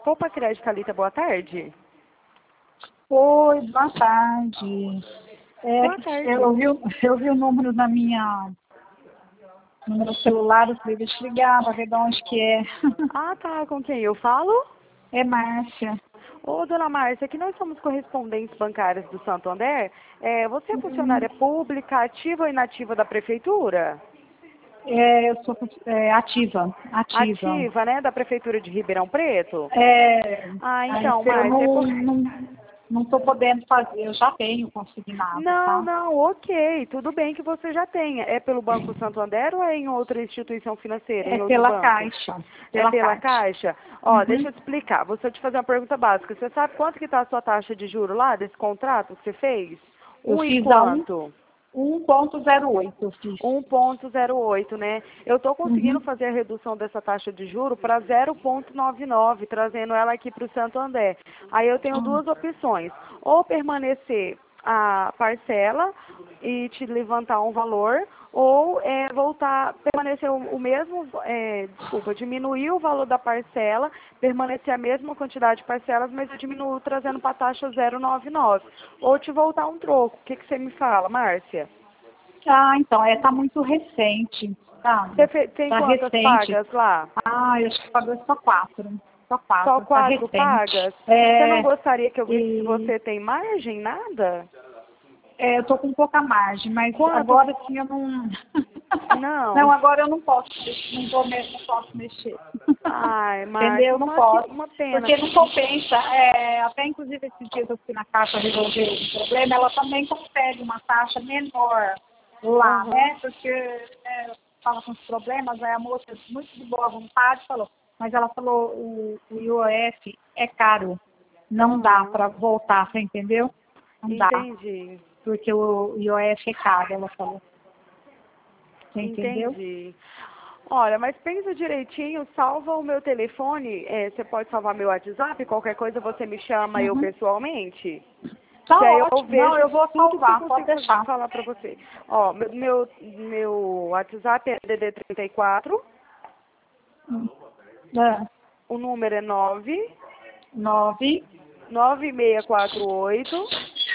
Poupa Crédito, Thalita, boa tarde. Oi, boa tarde. Boa tarde. Eu vi o número no meu celular, eu falei, deixa eu ligar para ver de onde que é. Ah, tá. Com quem eu falo? É Márcia. Ô, dona Márcia, aqui nós somos correspondentes bancárias do Santander. Você é funcionária pública, ativa ou inativa da prefeitura? Eu sou ativa. Ativa, né? Da prefeitura de Ribeirão Preto? Ah, Aí então, eu Márcia, não estou podendo fazer, eu já tenho consignado, Não, tá? não, ok. Tudo bem que você já tenha. É pelo Banco Santander ou é em outra instituição financeira, É em outro pela banco? Caixa. É pela Caixa? Ó, deixa Uhum. eu te explicar. Vou só te fazer uma pergunta básica. Você sabe quanto que está a sua taxa de juro lá, desse contrato que você fez? Eu E fiz a quanto? 1,08, eu fiz. 1,08, né? Eu estou conseguindo Uhum. fazer a redução dessa taxa de juro para 0,99, trazendo ela aqui para o Santander. Aí eu tenho duas opções. Ou permanecer a parcela e te levantar um valor, ou permanecer o mesmo, diminuir o valor da parcela, permanecer a mesma quantidade de parcelas, mas eu diminuo trazendo para a taxa 0,99. Ou te voltar um troco. O que você me fala, Márcia? Então, tá muito recente, sabe? Você tem Tá quantas recente. pagas lá? Eu acho que pagou só quatro. Só Só quatro, tá 4 recente. pagas? Você não gostaria que eu visse se E você tem margem, nada? eu tô com pouca margem, mas Quanto? agora sim eu não. Não, Não. agora eu não posso, não posso mexer. Ai, Márcia, Entendeu? Não posso. uma pena. Porque não compensa. Até inclusive esses dias eu fui na Caixa resolver o problema, ela também consegue uma taxa menor lá, Aham. né? Porque estava com os problemas, aí a moça, muito de boa vontade, falou, mas ela falou, o IOF é caro, não dá Aham. para voltar, você entendeu? Não dá, Entendi. porque o IOF é caro, ela falou. Você entendeu? Entendi. Olha, mas pensa direitinho, salva o meu telefone, você pode salvar meu WhatsApp, qualquer coisa você me chama eu Uhum. pessoalmente. Tá Que aí eu ótimo. Não, vejo eu vou tudo que eu salvar, pode consigo deixar. falar pra você. Ó, meu WhatsApp é DD 34, É. o número é 9 9, 9648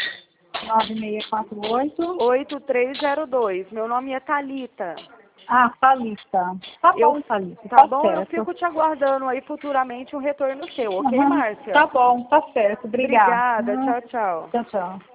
9648. 8302. Meu nome é Thalita. Thalita. Tá Eu, bom, Thalita, tá tá bom? Eu certo. fico te aguardando aí futuramente um retorno seu, ok, Uhum. Márcia? Tá bom, tá certo. Obrigada. Obrigada. Tchau, tchau. Tchau, tchau.